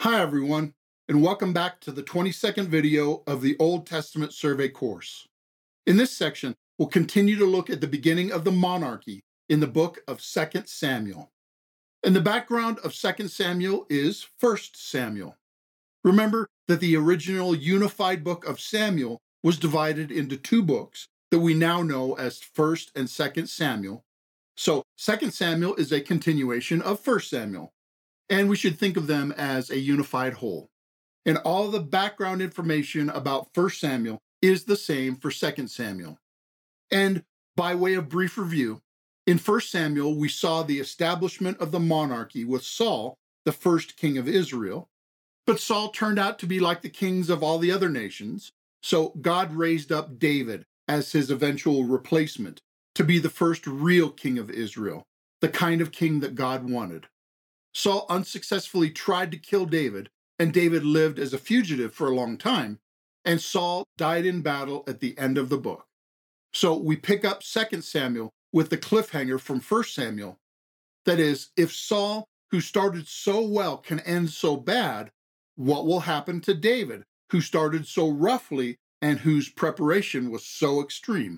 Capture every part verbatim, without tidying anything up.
Hi everyone, and welcome back to the twenty-second video of the Old Testament Survey course. In this section, we'll continue to look at the beginning of the monarchy in the book of Second Samuel. And the background of Second Samuel is First Samuel. Remember that the original unified book of Samuel was divided into two books that we now know as First and Second Samuel. So Second Samuel is a continuation of First Samuel, and we should think of them as a unified whole. And all the background information about First Samuel is the same for Second Samuel. And by way of brief review, in First Samuel, we saw the establishment of the monarchy with Saul, the first king of Israel. But Saul turned out to be like the kings of all the other nations, so God raised up David as his eventual replacement to be the first real king of Israel, the kind of king that God wanted. Saul unsuccessfully tried to kill David, and David lived as a fugitive for a long time, and Saul died in battle at the end of the book. So we pick up Second Samuel with the cliffhanger from First Samuel. That is, if Saul, who started so well, can end so bad, what will happen to David, who started so roughly and whose preparation was so extreme?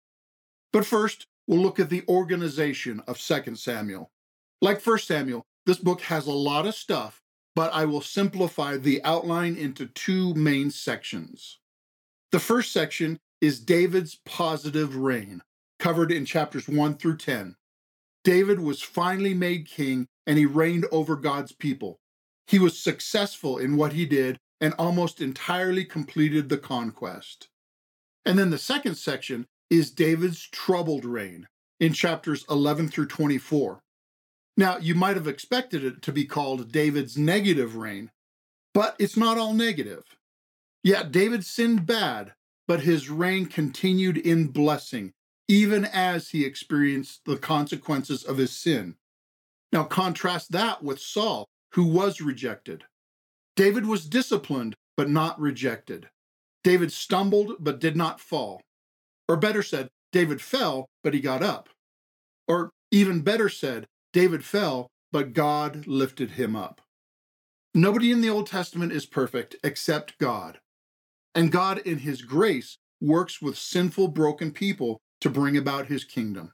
But first, we'll look at the organization of Second Samuel. Like First Samuel, this book has a lot of stuff, but I will simplify the outline into two main sections. The first section is David's positive reign, covered in chapters one through ten. David was finally made king, and he reigned over God's people. He was successful in what he did and almost entirely completed the conquest. And then the second section is David's troubled reign, in chapters eleven through twenty-four. Now, you might have expected it to be called David's negative reign, but it's not all negative. Yeah, David sinned bad, but his reign continued in blessing, even as he experienced the consequences of his sin. Now, contrast that with Saul, who was rejected. David was disciplined, but not rejected. David stumbled, but did not fall. Or better said, David fell, but he got up. Or even better said, David fell, but God lifted him up. Nobody in the Old Testament is perfect except God. And God, in his grace, works with sinful, broken people to bring about his kingdom.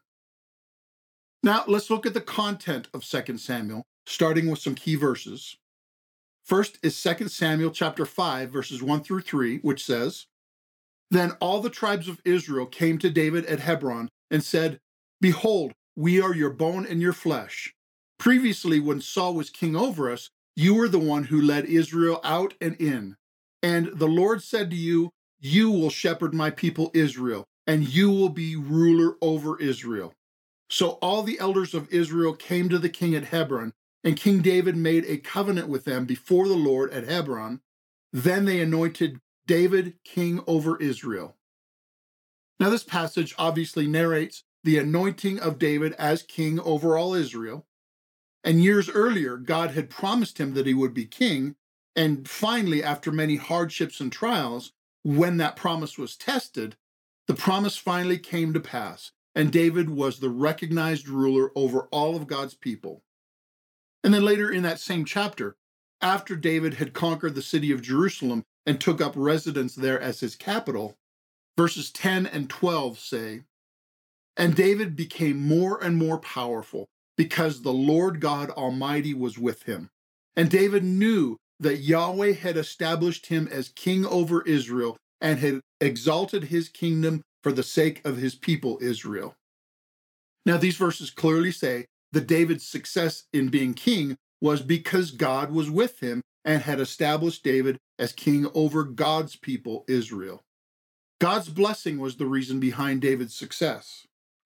Now, let's look at the content of Second Samuel, starting with some key verses. First is Second Samuel chapter five, verses one through three, which says, "Then all the tribes of Israel came to David at Hebron and said, 'Behold, we are your bone and your flesh. Previously, when Saul was king over us, you were the one who led Israel out and in. And the Lord said to you, you will shepherd my people Israel, and you will be ruler over Israel.' So all the elders of Israel came to the king at Hebron, and King David made a covenant with them before the Lord at Hebron. Then they anointed David king over Israel." Now, this passage obviously narrates the anointing of David as king over all Israel. And years earlier, God had promised him that he would be king. And finally, after many hardships and trials, when that promise was tested, the promise finally came to pass, and David was the recognized ruler over all of God's people. And then later in that same chapter, after David had conquered the city of Jerusalem and took up residence there as his capital, verses ten and twelve say, "And David became more and more powerful because the Lord God Almighty was with him. And David knew that Yahweh had established him as king over Israel and had exalted his kingdom for the sake of his people Israel." Now, these verses clearly say that David's success in being king was because God was with him and had established David as king over God's people Israel. God's blessing was the reason behind David's success.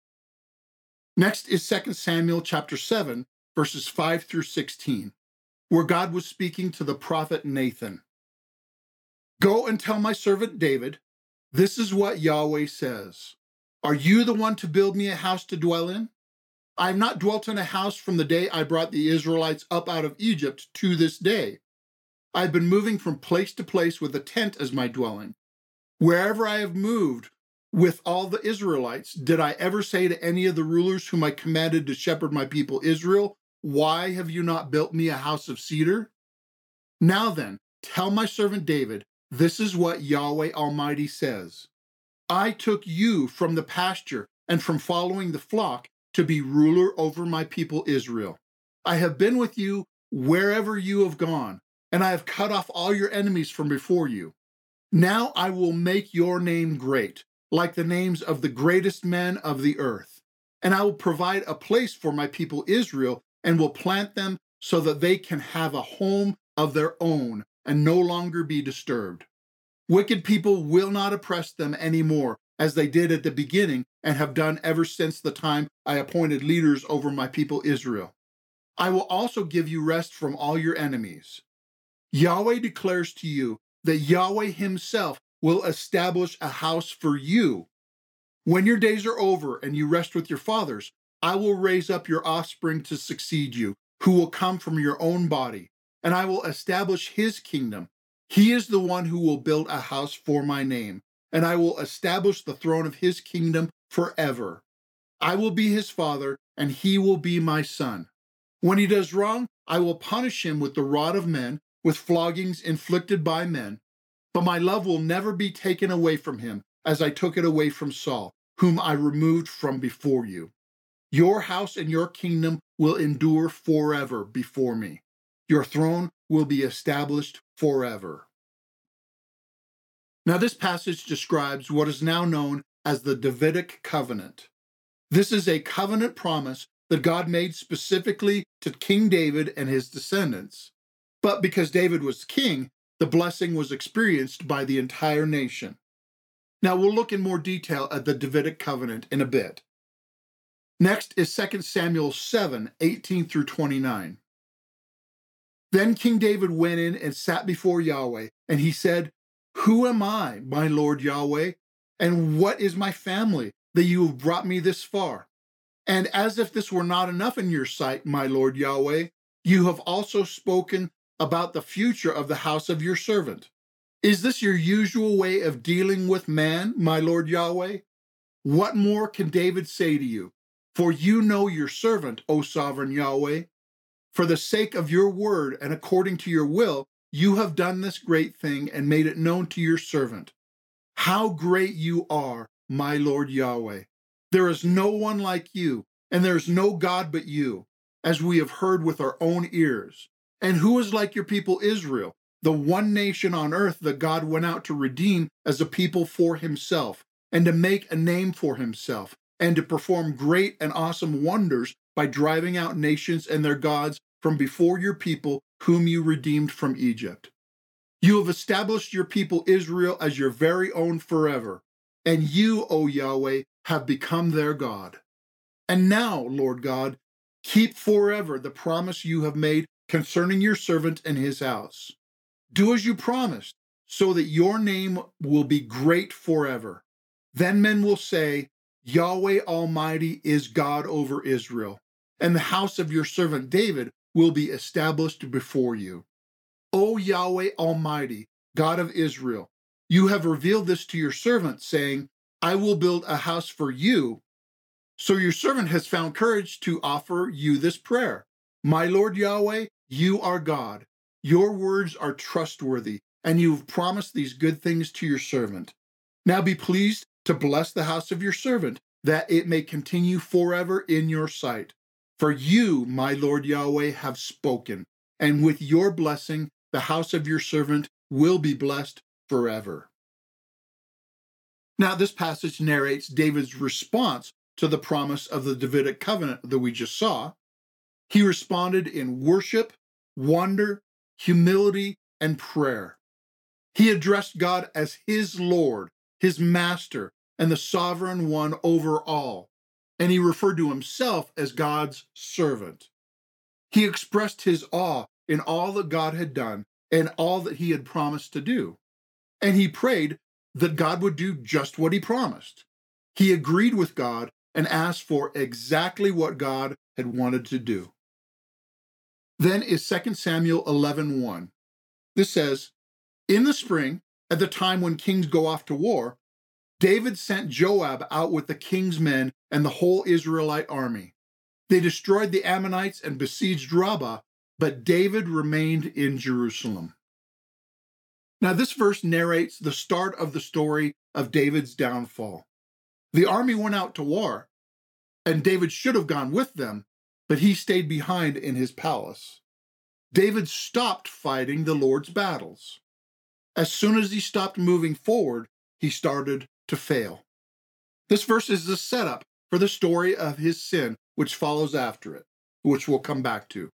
Next is Second Samuel chapter seven, verses five through sixteen, where God was speaking to the prophet Nathan. "Go and tell my servant David, this is what Yahweh says. Are you the one to build me a house to dwell in? I have not dwelt in a house from the day I brought the Israelites up out of Egypt to this day. I have been moving from place to place with a tent as my dwelling. Wherever I have moved with all the Israelites, did I ever say to any of the rulers whom I commanded to shepherd my people Israel, 'Why have you not built me a house of cedar?' Now then, tell my servant David, this is what Yahweh Almighty says. I took you from the pasture and from following the flock to be ruler over my people Israel. I have been with you wherever you have gone, and I have cut off all your enemies from before you. Now I will make your name great, like the names of the greatest men of the earth. And I will provide a place for my people Israel and will plant them so that they can have a home of their own and no longer be disturbed. Wicked people will not oppress them anymore, as they did at the beginning and have done ever since the time I appointed leaders over my people Israel. I will also give you rest from all your enemies. Yahweh declares to you that Yahweh himself will establish a house for you. When your days are over and you rest with your fathers, I will raise up your offspring to succeed you, who will come from your own body, and I will establish his kingdom. He is the one who will build a house for my name, and I will establish the throne of his kingdom forever. I will be his father, and he will be my son. When he does wrong, I will punish him with the rod of men, with floggings inflicted by men. But my love will never be taken away from him, as I took it away from Saul, whom I removed from before you. Your house and your kingdom will endure forever before me. Your throne will be established forever. Now, this passage describes what is now known as the Davidic covenant. This is a covenant promise that God made specifically to King David and his descendants. But because David was king, the blessing was experienced by the entire nation. Now, we'll look in more detail at the Davidic covenant in a bit. Next is Second Samuel seven, eighteen through twenty-nine. Then King David went in and sat before Yahweh, and he said, Who am I, my Lord Yahweh? And what is my family, that you have brought me this far? And as if this were not enough in your sight, my Lord Yahweh, you have also spoken about the future of the house of your servant. Is this your usual way of dealing with man, my Lord Yahweh? What more can David say to you? For you know your servant, O sovereign Yahweh. For the sake of your word and according to your will, you have done this great thing and made it known to your servant. How great you are, my Lord Yahweh. There is no one like you, and there is no God but you, as we have heard with our own ears. And who is like your people Israel, the one nation on earth that God went out to redeem as a people for himself, and to make a name for himself, and to perform great and awesome wonders by driving out nations and their gods from before your people, whom you redeemed from Egypt. You have established your people Israel as your very own forever, and you, O Yahweh, have become their God. And now, Lord God, keep forever the promise you have made concerning your servant and his house. Do as you promised, so that your name will be great forever. Then men will say, Yahweh Almighty is God over Israel, and the house of your servant David will be established before you. O Yahweh Almighty, God of Israel, you have revealed this to your servant, saying, I will build a house for you. So your servant has found courage to offer you this prayer. My Lord Yahweh, you are God. Your words are trustworthy, and you have promised these good things to your servant. Now be pleased to bless the house of your servant, that it may continue forever in your sight. For you, my Lord Yahweh, have spoken, and with your blessing, the house of your servant will be blessed forever. Now, this passage narrates David's response to the promise of the Davidic covenant that we just saw. He responded in worship, wonder, humility, and prayer. He addressed God as his Lord, his master, and the sovereign one over all, and he referred to himself as God's servant. He expressed his awe in all that God had done and all that he had promised to do, and he prayed that God would do just what he promised. He agreed with God and asked for exactly what God had wanted to do. Then is Second Samuel eleven one. This says, In the spring, at the time when kings go off to war, David sent Joab out with the king's men and the whole Israelite army. They destroyed the Ammonites and besieged Rabbah, but David remained in Jerusalem. Now, this verse narrates the start of the story of David's downfall. The army went out to war, and David should have gone with them, but he stayed behind in his palace. David stopped fighting the Lord's battles. As soon as he stopped moving forward, he started to fail. This verse is the setup for the story of his sin, which follows after it, which we'll come back to.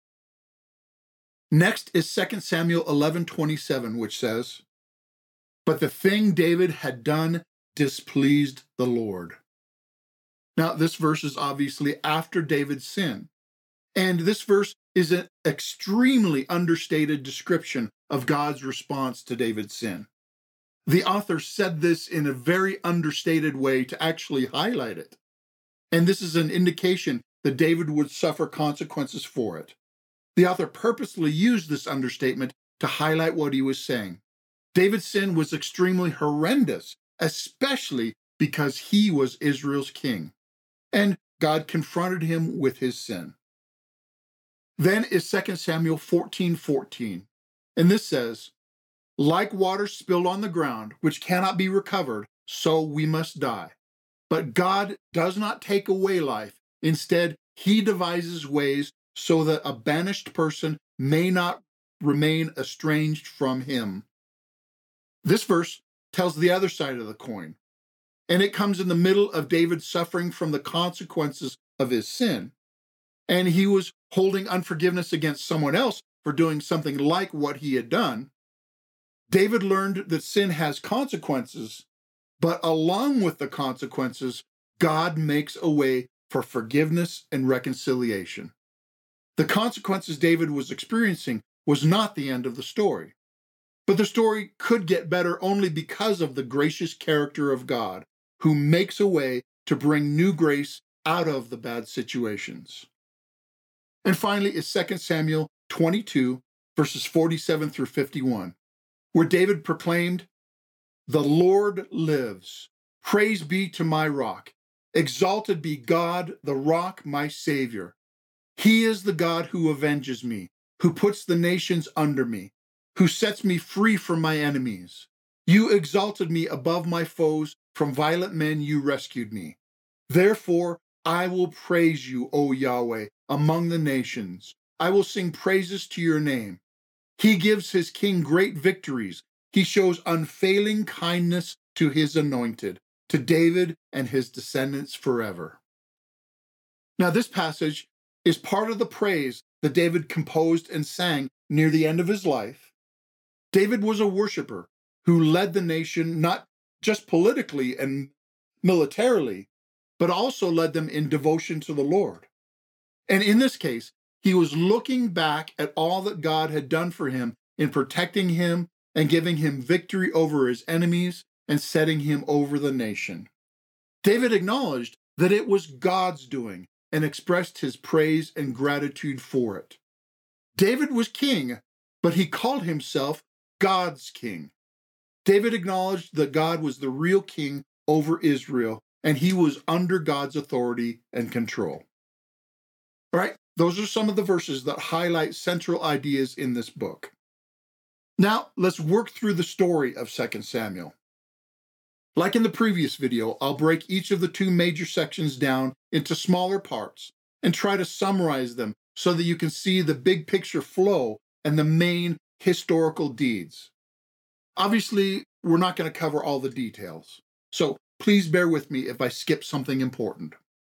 Next is Second Samuel eleven twenty-seven, which says, "But the thing David had done displeased the Lord." Now, this verse is obviously after David's sin, and this verse is an extremely understated description of God's response to David's sin. The author said this in a very understated way to actually highlight it, and this is an indication that David would suffer consequences for it. The author purposely used this understatement to highlight what he was saying. David's sin was extremely horrendous, especially because he was Israel's king, and God confronted him with his sin. Then is Second Samuel fourteen fourteen, and this says, "Like water spilled on the ground, which cannot be recovered, so we must die. But God does not take away life. Instead, he devises ways so that a banished person may not remain estranged from him." This verse tells the other side of the coin, and it comes in the middle of David suffering from the consequences of his sin. And he was holding unforgiveness against someone else for doing something like what he had done. David learned that sin has consequences, but along with the consequences, God makes a way for forgiveness and reconciliation. The consequences David was experiencing was not the end of the story, but the story could get better only because of the gracious character of God, who makes a way to bring new grace out of the bad situations. And finally is Second Samuel twenty-two, verses forty-seven through fifty-one, where David proclaimed, "The Lord lives. Praise be to my rock. Exalted be God, the rock, my Savior. He is the God who avenges me, who puts the nations under me, who sets me free from my enemies. You exalted me above my foes. From violent men you rescued me. Therefore, I will praise you, O Yahweh, among the nations. I will sing praises to your name. He gives his king great victories. He shows unfailing kindness to his anointed, to David and his descendants forever." Now, this passage is part of the praise that David composed and sang near the end of his life. David was a worshiper who led the nation not just politically and militarily, but also led them in devotion to the Lord. And in this case, he was looking back at all that God had done for him in protecting him and giving him victory over his enemies and setting him over the nation. David acknowledged that it was God's doing and expressed his praise and gratitude for it. David was king, but he called himself God's king. David acknowledged that God was the real king over Israel, and he was under God's authority and control. All right, those are some of the verses that highlight central ideas in this book. Now, let's work through the story of Second Samuel. Like in the previous video, I'll break each of the two major sections down into smaller parts and try to summarize them so that you can see the big picture flow and the main historical deeds. Obviously, we're not going to cover all the details, so please bear with me if I skip something important.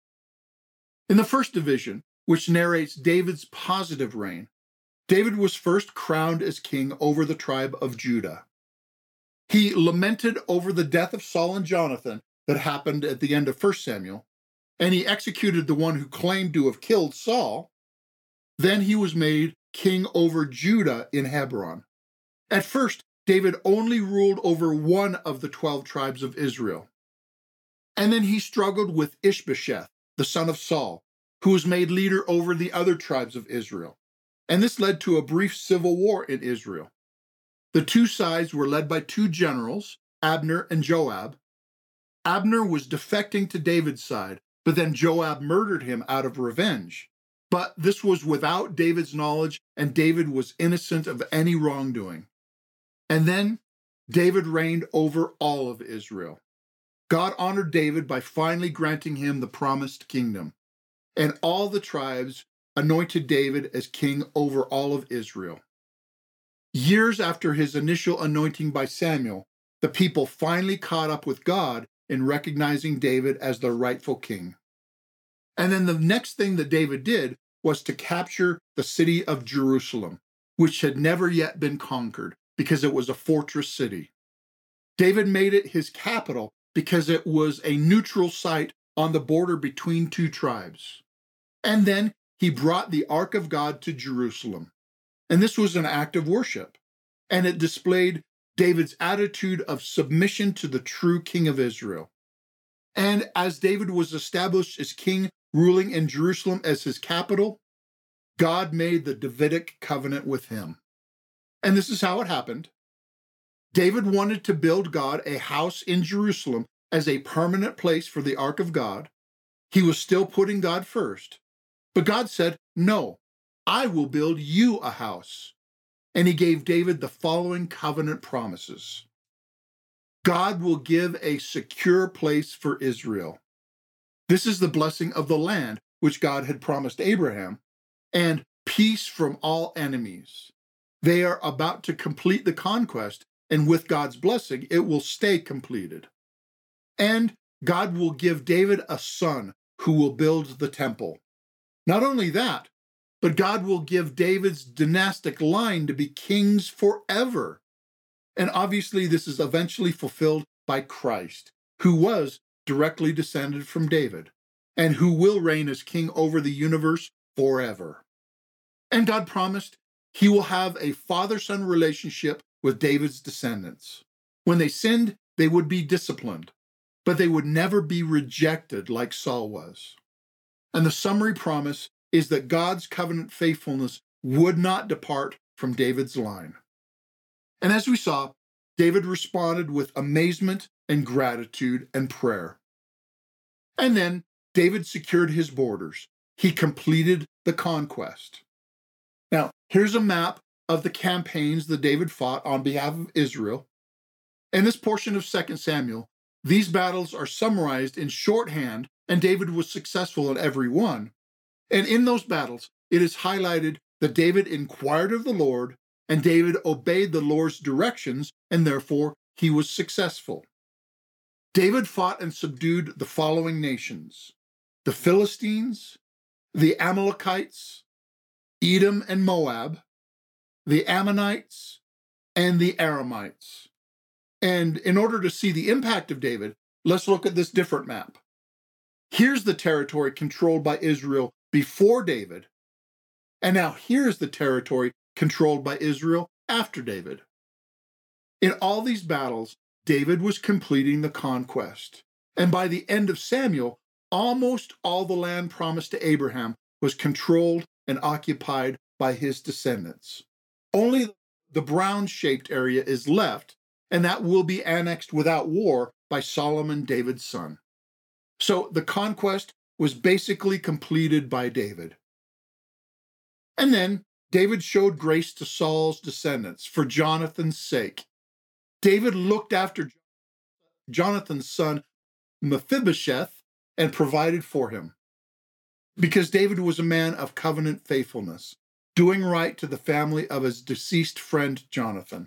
In the first division, which narrates David's positive reign, David was first crowned as king over the tribe of Judah. He lamented over the death of Saul and Jonathan that happened at the end of First Samuel, and he executed the one who claimed to have killed Saul. Then he was made king over Judah in Hebron. At first, David only ruled over one of the twelve tribes of Israel. And then he struggled with Ishbosheth, the son of Saul, who was made leader over the other tribes of Israel. And this led to a brief civil war in Israel. The two sides were led by two generals, Abner and Joab. Abner was defecting to David's side, but then Joab murdered him out of revenge. But this was without David's knowledge, and David was innocent of any wrongdoing. And then David reigned over all of Israel. God honored David by finally granting him the promised kingdom, and all the tribes anointed David as king over all of Israel. Years after his initial anointing by Samuel, the people finally caught up with God in recognizing David as their rightful king. And then the next thing that David did was to capture the city of Jerusalem, which had never yet been conquered because it was a fortress city. David made it his capital because it was a neutral site on the border between two tribes. And then he brought the Ark of God to Jerusalem. And this was an act of worship, and it displayed David's attitude of submission to the true King of Israel. And as David was established as king, ruling in Jerusalem as his capital, God made the Davidic covenant with him. And this is how it happened. David wanted to build God a house in Jerusalem as a permanent place for the Ark of God. He was still putting God first. But God said, "No, I will build you a house." And he gave David the following covenant promises. God will give a secure place for Israel. This is the blessing of the land which God had promised Abraham, and peace from all enemies. They are about to complete the conquest, and with God's blessing, it will stay completed. And God will give David a son who will build the temple. Not only that, but God will give David's dynastic line to be kings forever. And obviously, this is eventually fulfilled by Christ, who was directly descended from David, and who will reign as king over the universe forever. And God promised he will have a father-son relationship with David's descendants. When they sinned, they would be disciplined, but they would never be rejected like Saul was. And the summary promise is that God's covenant faithfulness would not depart from David's line. And as we saw, David responded with amazement and gratitude and prayer. And then David secured his borders. He completed the conquest. Now, here's a map of the campaigns that David fought on behalf of Israel. In this portion of Second Samuel, these battles are summarized in shorthand, and David was successful in every one. And in those battles, it is highlighted that David inquired of the Lord, and David obeyed the Lord's directions, and therefore he was successful. David fought and subdued the following nations: the Philistines, the Amalekites, Edom and Moab, the Ammonites, and the Aramites. And in order to see the impact of David, let's look at this different map. Here's the territory controlled by Israel before David, and now here's the territory controlled by Israel after David. In all these battles, David was completing the conquest, and by the end of Samuel, almost all the land promised to Abraham was controlled and occupied by his descendants. Only the brown-shaped area is left, and that will be annexed without war by Solomon, David's son. So the conquest was basically completed by David. And then David showed grace to Saul's descendants for Jonathan's sake. David looked after Jonathan's son Mephibosheth and provided for him, because David was a man of covenant faithfulness, doing right to the family of his deceased friend Jonathan.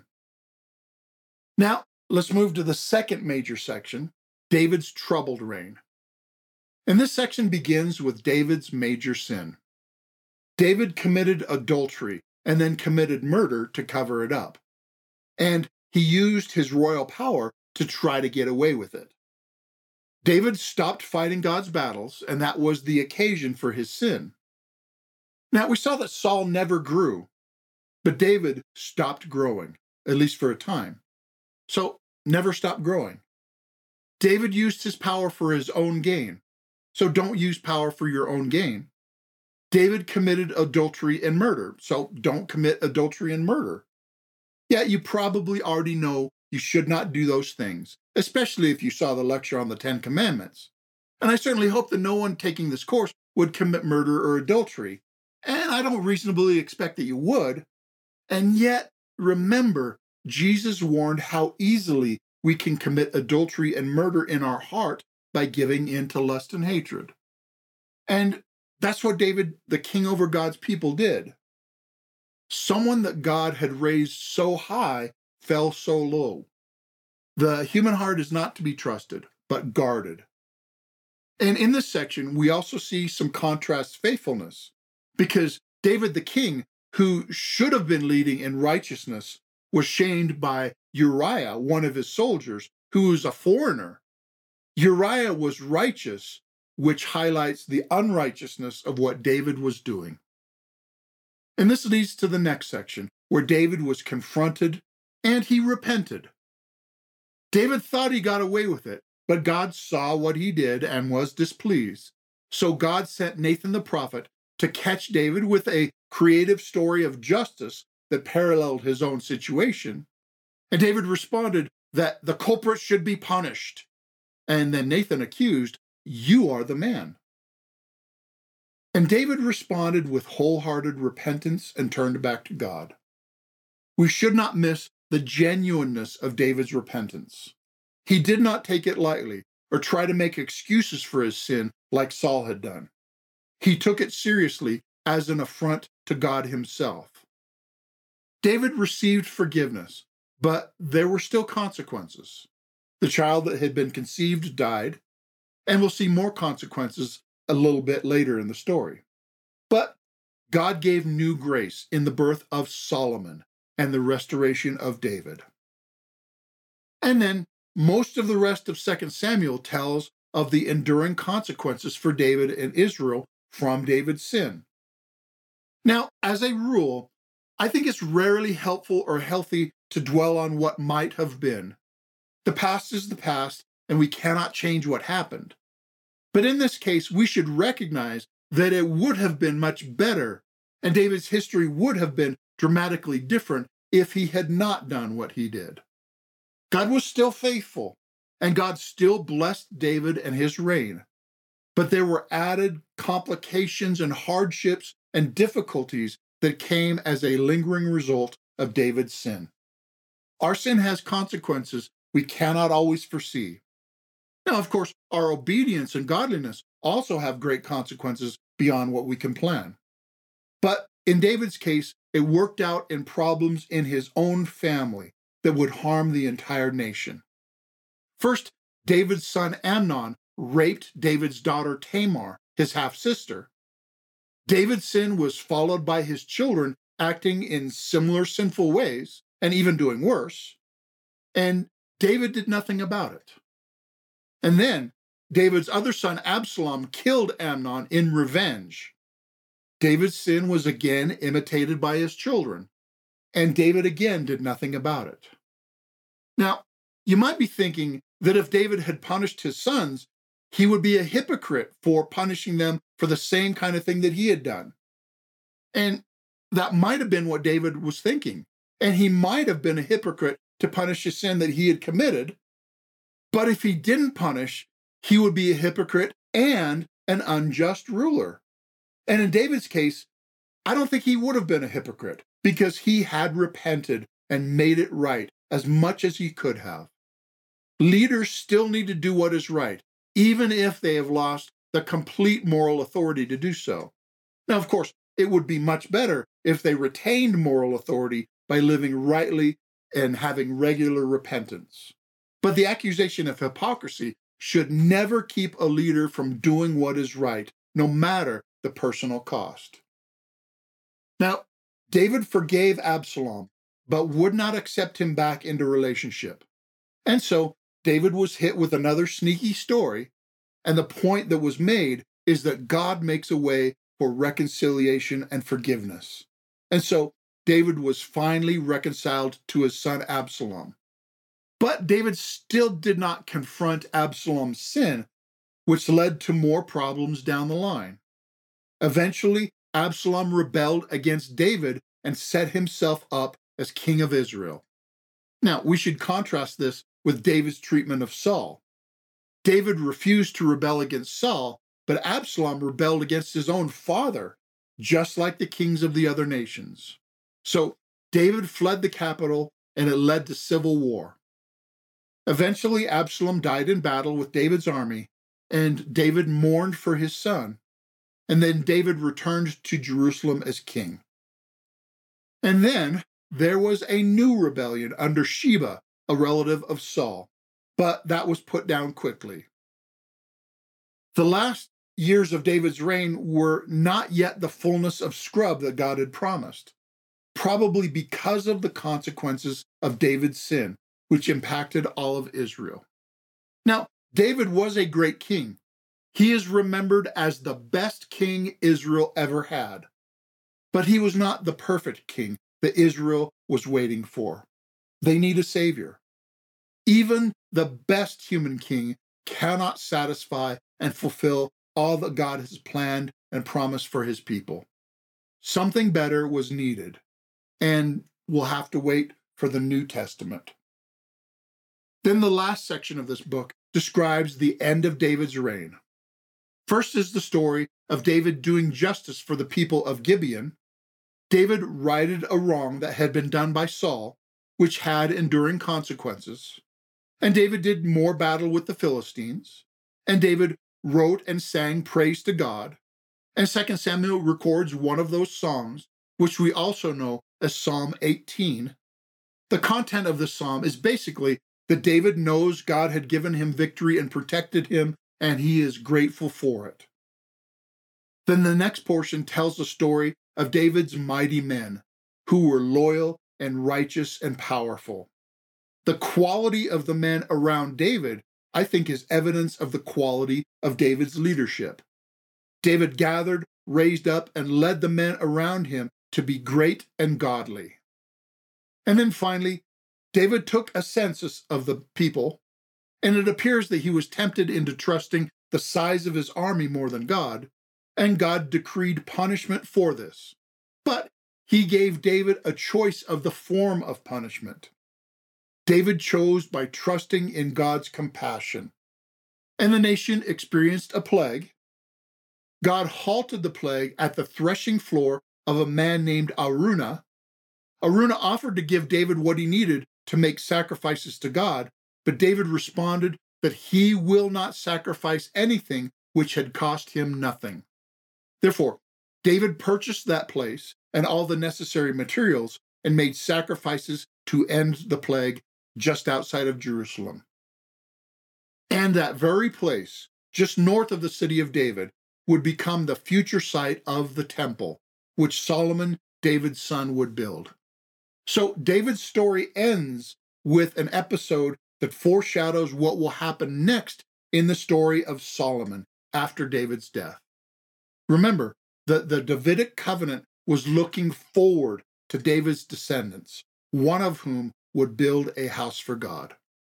Now, let's move to the second major section, David's troubled reign. And this section begins with David's major sin. David committed adultery and then committed murder to cover it up. And he used his royal power to try to get away with it. David stopped fighting God's battles, and that was the occasion for his sin. Now, we saw that Saul never grew, but David stopped growing, at least for a time. So, never stop growing. David used his power for his own gain, so don't use power for your own gain. David committed adultery and murder, so don't commit adultery and murder. Yeah, you probably already know you should not do those things, especially if you saw the lecture on the Ten Commandments. And I certainly hope that no one taking this course would commit murder or adultery. and I don't reasonably expect that you would. And yet, remember, Jesus warned how easily we can commit adultery and murder in our heart by giving in to lust and hatred. And that's what David, the king over God's people, did. Someone that God had raised so high fell so low. The human heart is not to be trusted, but guarded. And in this section, we also see some contrast faithfulness, because David the king, who should have been leading in righteousness, was shamed by Uriah, one of his soldiers, who was a foreigner. Uriah was righteous, which highlights the unrighteousness of what David was doing. And this leads to the next section, where David was confronted and he repented. David thought he got away with it, but God saw what he did and was displeased. So God sent Nathan the prophet to catch David with a creative story of justice that paralleled his own situation. And David responded that the culprit should be punished. And then Nathan accused, "You are the man." And David responded with wholehearted repentance and turned back to God. We should not miss the genuineness of David's repentance. He did not take it lightly or try to make excuses for his sin like Saul had done. He took it seriously as an affront to God himself. David received forgiveness, but there were still consequences. The child that had been conceived died, and we'll see more consequences a little bit later in the story. But God gave new grace in the birth of Solomon and the restoration of David. And then most of the rest of Second Samuel tells of the enduring consequences for David and Israel from David's sin. Now, as a rule, I think it's rarely helpful or healthy to dwell on what might have been. The past is the past, and we cannot change what happened. But in this case, we should recognize that it would have been much better, and David's history would have been dramatically different if he had not done what he did. God was still faithful, and God still blessed David and his reign. But there were added complications and hardships and difficulties that came as a lingering result of David's sin. Our sin has consequences we cannot always foresee. Now, of course, our obedience and godliness also have great consequences beyond what we can plan. But in David's case, it worked out in problems in his own family that would harm the entire nation. First, David's son Amnon raped David's daughter Tamar, his half-sister. David's sin was followed by his children acting in similar sinful ways, and even doing worse. And David did nothing about it. And then David's other son Absalom killed Amnon in revenge. David's sin was again imitated by his children, and David again did nothing about it. Now, you might be thinking that if David had punished his sons, he would be a hypocrite for punishing them for the same kind of thing that he had done. And that might have been what David was thinking. And he might have been a hypocrite to punish a sin that he had committed. But if he didn't punish, he would be a hypocrite and an unjust ruler. And in David's case, I don't think he would have been a hypocrite because he had repented and made it right as much as he could have. Leaders still need to do what is right, even if they have lost the complete moral authority to do so. Now, of course, it would be much better if they retained moral authority by living rightly and having regular repentance. But the accusation of hypocrisy should never keep a leader from doing what is right, no matter the personal cost. Now, David forgave Absalom, but would not accept him back into relationship. And so David was hit with another sneaky story, and the point that was made is that God makes a way for reconciliation and forgiveness. And so David was finally reconciled to his son Absalom. But David still did not confront Absalom's sin, which led to more problems down the line. Eventually, Absalom rebelled against David and set himself up as king of Israel. Now, we should contrast this with David's treatment of Saul. David refused to rebel against Saul, but Absalom rebelled against his own father just like the kings of the other nations. So David fled the capital, and it led to civil war. Eventually, Absalom died in battle with David's army, and David mourned for his son. And then David returned to Jerusalem as king. And then there was a new rebellion under Sheba, a relative of Saul, but that was put down quickly. The last years of David's reign were not yet the fullness of scrub that God had promised, probably because of the consequences of David's sin, which impacted all of Israel. Now, David was a great king. He is remembered as the best king Israel ever had. But he was not the perfect king that Israel was waiting for. They need a savior. Even the best human king cannot satisfy and fulfill all that God has planned and promised for his people. Something better was needed, and we'll have to wait for the New Testament. Then the last section of this book describes the end of David's reign. First is the story of David doing justice for the people of Gibeon. David righted a wrong that had been done by Saul, which had enduring consequences. And David did more battle with the Philistines. And David wrote and sang praise to God. And Second Samuel records one of those songs, which we also know as Psalm eighteen. The content of this psalm is basically that David knows God had given him victory and protected him, and he is grateful for it. Then the next portion tells the story of David's mighty men, who were loyal and righteous and powerful. The quality of the men around David, I think, is evidence of the quality of David's leadership. David gathered, raised up, and led the men around him to be great and godly. And then finally, David took a census of the people, and it appears that he was tempted into trusting the size of his army more than God, and God decreed punishment for this. But he gave David a choice of the form of punishment. David chose by trusting in God's compassion. And the nation experienced a plague. God halted the plague at the threshing floor of a man named Araunah. Araunah offered to give David what he needed to make sacrifices to God, but David responded that he will not sacrifice anything which had cost him nothing. Therefore, David purchased that place and all the necessary materials and made sacrifices to end the plague just outside of Jerusalem. And that very place, just north of the city of David, would become the future site of the temple, which Solomon, David's son, would build. So David's story ends with an episode that foreshadows what will happen next in the story of Solomon after David's death. Remember, the, the Davidic covenant was looking forward to David's descendants, one of whom would build a house for God.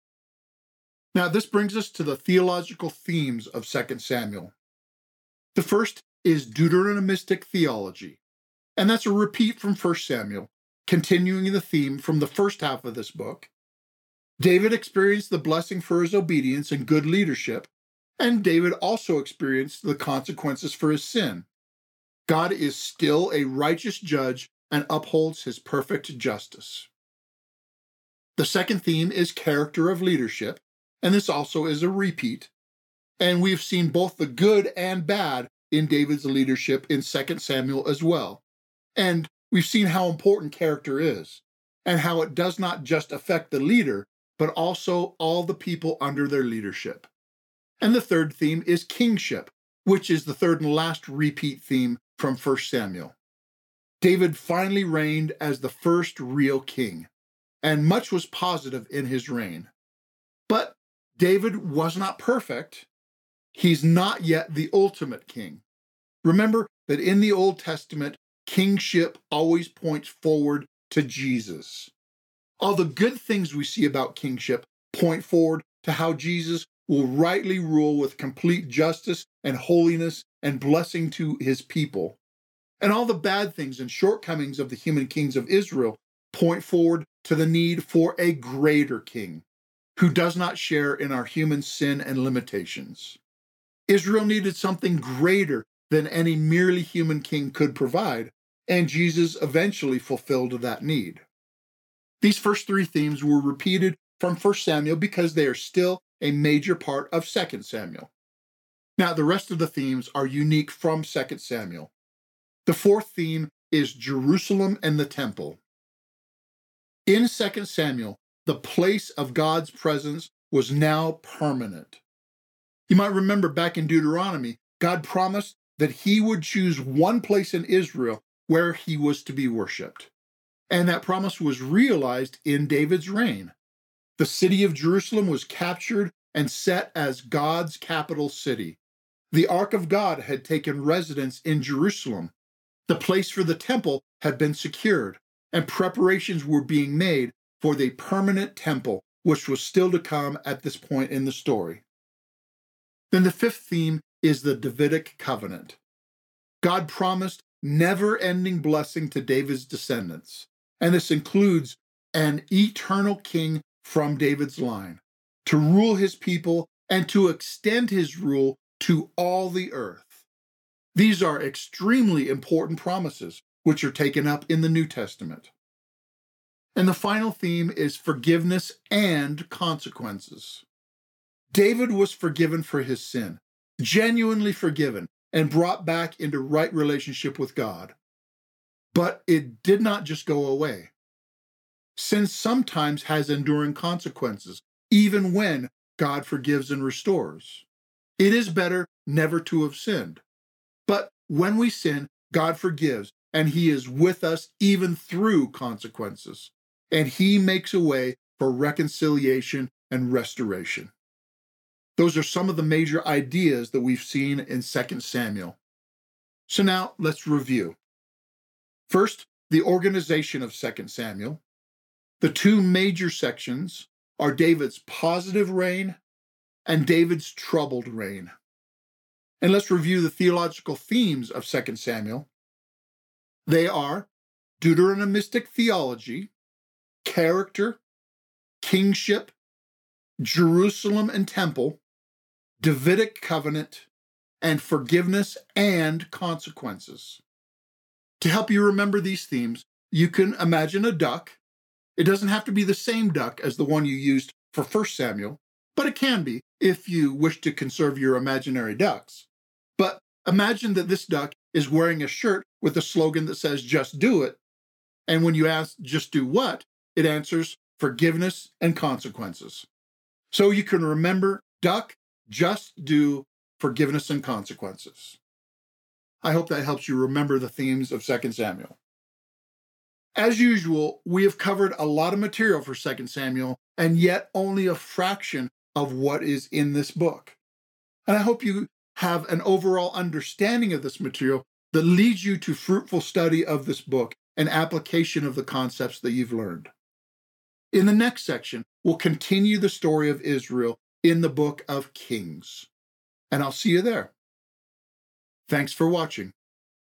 Now, this brings us to the theological themes of Second Samuel. The first is Deuteronomistic theology, and that's a repeat from First Samuel, continuing the theme from the first half of this book. David experienced the blessing for his obedience and good leadership, and David also experienced the consequences for his sin. God is still a righteous judge and upholds his perfect justice. The second theme is character of leadership, and this also is a repeat. And we've seen both the good and bad in David's leadership in Second Samuel as well. And we've seen how important character is, and how it does not just affect the leader, but also all the people under their leadership. And the third theme is kingship, which is the third and last repeat theme from First Samuel. David finally reigned as the first real king, and much was positive in his reign. But David was not perfect. He's not yet the ultimate king. Remember that in the Old Testament, kingship always points forward to Jesus. All the good things we see about kingship point forward to how Jesus will rightly rule with complete justice and holiness and blessing to his people. And all the bad things and shortcomings of the human kings of Israel point forward to the need for a greater king who does not share in our human sin and limitations. Israel needed something greater than any merely human king could provide, and Jesus eventually fulfilled that need. These first three themes were repeated from First Samuel because they are still a major part of Second Samuel. Now, the rest of the themes are unique from Second Samuel. The fourth theme is Jerusalem and the temple. In Second Samuel, the place of God's presence was now permanent. You might remember back in Deuteronomy, God promised that he would choose one place in Israel where he was to be worshipped. And that promise was realized in David's reign. The city of Jerusalem was captured and set as God's capital city. The Ark of God had taken residence in Jerusalem. The place for the temple had been secured, and preparations were being made for the permanent temple, which was still to come at this point in the story. Then the fifth theme is the Davidic covenant. God promised never-ending blessing to David's descendants, and this includes an eternal king from David's line, to rule his people and to extend his rule to all the earth. These are extremely important promises, which are taken up in the New Testament. And the final theme is forgiveness and consequences. David was forgiven for his sin, genuinely forgiven, and brought back into right relationship with God. But it did not just go away. Sin sometimes has enduring consequences, even when God forgives and restores. It is better never to have sinned. But when we sin, God forgives, and he is with us even through consequences. And he makes a way for reconciliation and restoration. Those are some of the major ideas that we've seen in Second Samuel. So now let's review. First, the organization of Second Samuel. The two major sections are David's positive reign and David's troubled reign. And let's review the theological themes of Second Samuel. They are Deuteronomistic theology, character, kingship, Jerusalem and temple, Davidic covenant, and forgiveness and consequences. To help you remember these themes, you can imagine a duck. It doesn't have to be the same duck as the one you used for First Samuel, but it can be if you wish to conserve your imaginary ducks. But imagine that this duck is wearing a shirt with a slogan that says, "Just do it." And when you ask, "Just do what?" it answers, "Forgiveness and consequences." So you can remember, duck, just do, forgiveness and consequences. I hope that helps you remember the themes of Second Samuel. As usual, we have covered a lot of material for Second Samuel, and yet only a fraction of what is in this book. And I hope you have an overall understanding of this material that leads you to fruitful study of this book and application of the concepts that you've learned. In the next section, we'll continue the story of Israel in the book of Kings. And I'll see you there. Thanks for watching.